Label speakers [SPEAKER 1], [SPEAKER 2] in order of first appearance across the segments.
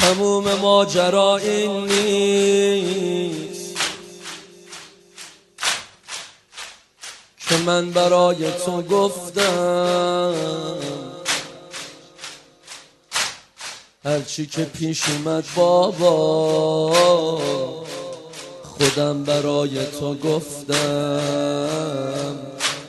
[SPEAKER 1] تموم ماجرا این نیست که من برای تو گفتم هرچی که پیش اومد بابا خودم برای تو گفتم.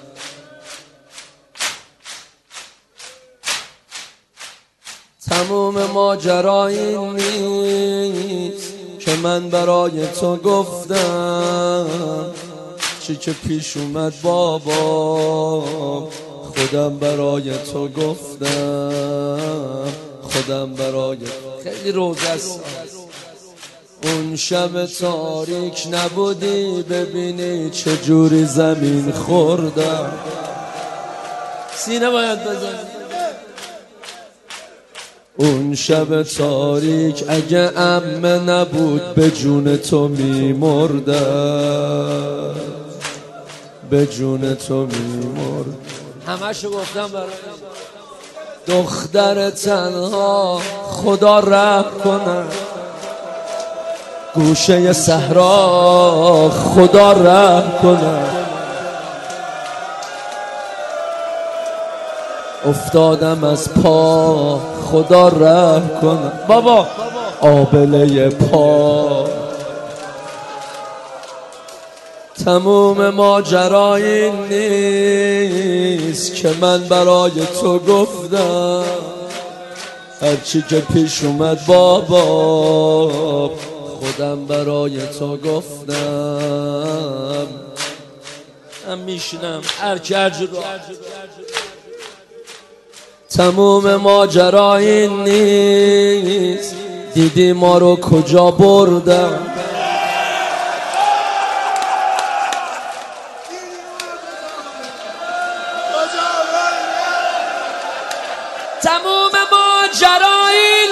[SPEAKER 1] تموم ماجرا این نیست که من برای تو گفتم چی که پیش اومد بابا خودم برای تو گفتم. خودم برای خیلی روزه است. اون شب تاریک نبودی ببینی چجوری زمین خوردم. سینه باید بزن. اون شب تاریک اگه عمه نبود به جون تو میمردم. به جون تو میمردم. همشو گفتم برای دختر تنها خدا رحم کنه گوشه صحرا خدا رحم کنه. افتادم از پا خدا رحم کنه بابا آبله پا. تموم ماجرا این نیست که من برای تو گفتم هرچی که پیش اومد بابا خودم برای تو گفتم. من میشینم هرچی رو. تموم ماجرا این نیست دیدی ما رو کجا بردم. تموم ماجرا این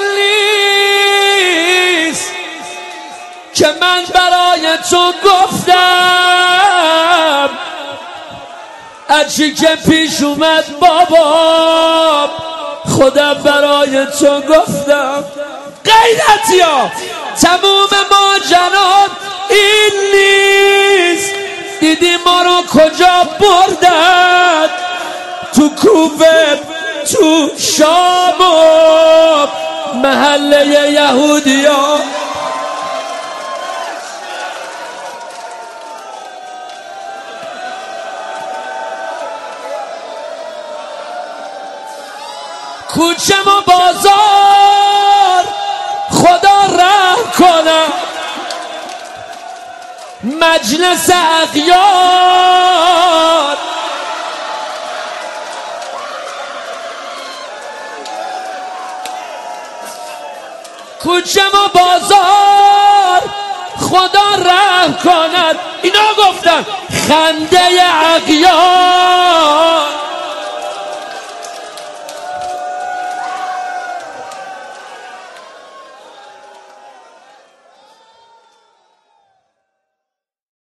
[SPEAKER 1] نیست که من برای تو گفتم هرچی که پیش اومد بابا خودم برای تو گفتم. غیرتیا تموم ماجرا این نیست دیدی ما رو کجا بردن تو کوفه تو شام و محله یهودیا. کوچه و بازار خدا رحم کنه مجلس اغیار کوچه و بازار خدا رحم کند. اینا گفتن خنده اغیار